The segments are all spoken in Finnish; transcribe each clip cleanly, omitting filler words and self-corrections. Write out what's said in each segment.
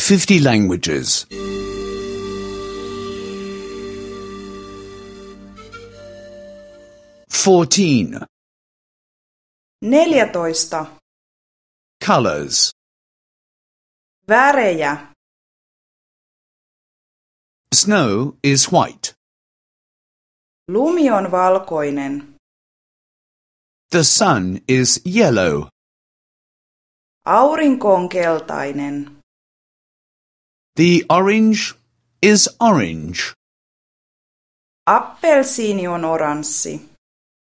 50 languages. 14. 14. Colors. Värejä. Snow is white. Lumi on valkoinen. The sun is yellow. Aurinko on keltainen. The orange is orange. Appelsiini on oranssi.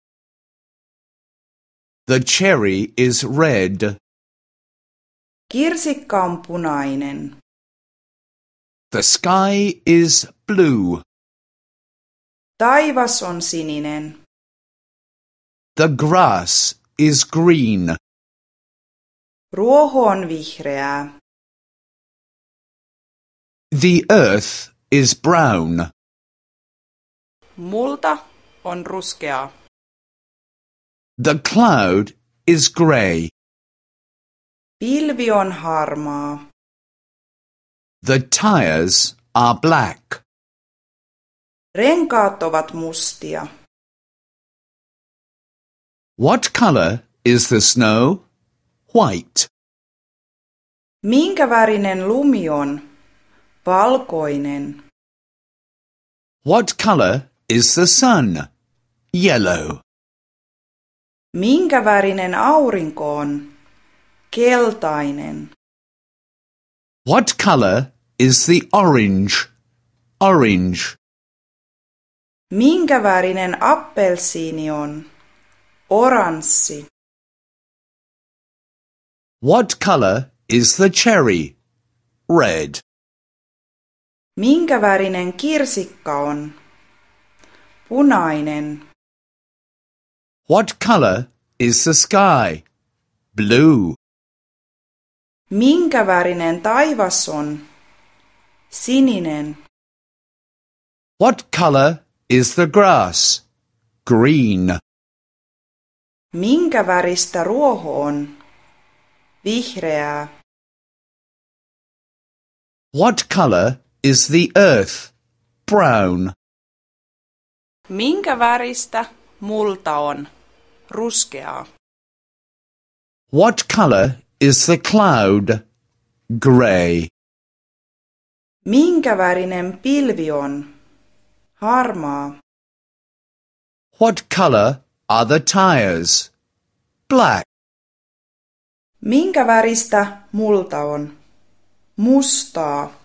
The cherry is red. Kirsikka on punainen. The sky is blue. Taivas on sininen. The grass is green. Ruoho on vihreää. The earth is brown. Multa on ruskeaa. The cloud is grey. Pilvi on harmaa. The tires are black. Renkaat ovat mustia. What color is the snow? White. Minkä värinen lumi on? Valkoinen. What color is the sun? Yellow. Minkä värinen aurinko on? Keltainen. What color is the orange? Orange. Minkä värinen appelsiini on? Oranssi. What color is the cherry? Red. Minkä värinen kirsikka on? Punainen. What color is the sky? Blue. Minkä värinen taivas on? Sininen. What color is the grass? Green. Minkä väristä ruoho on? Vihreää. What color is the earth? Brown. Minkä väristä multa on? Ruskeaa. What color is the cloud? Grey. Minkä värinen pilvi on? Harmaa. What color are the tires? Black. Minkä väristä multa on? Mustaa.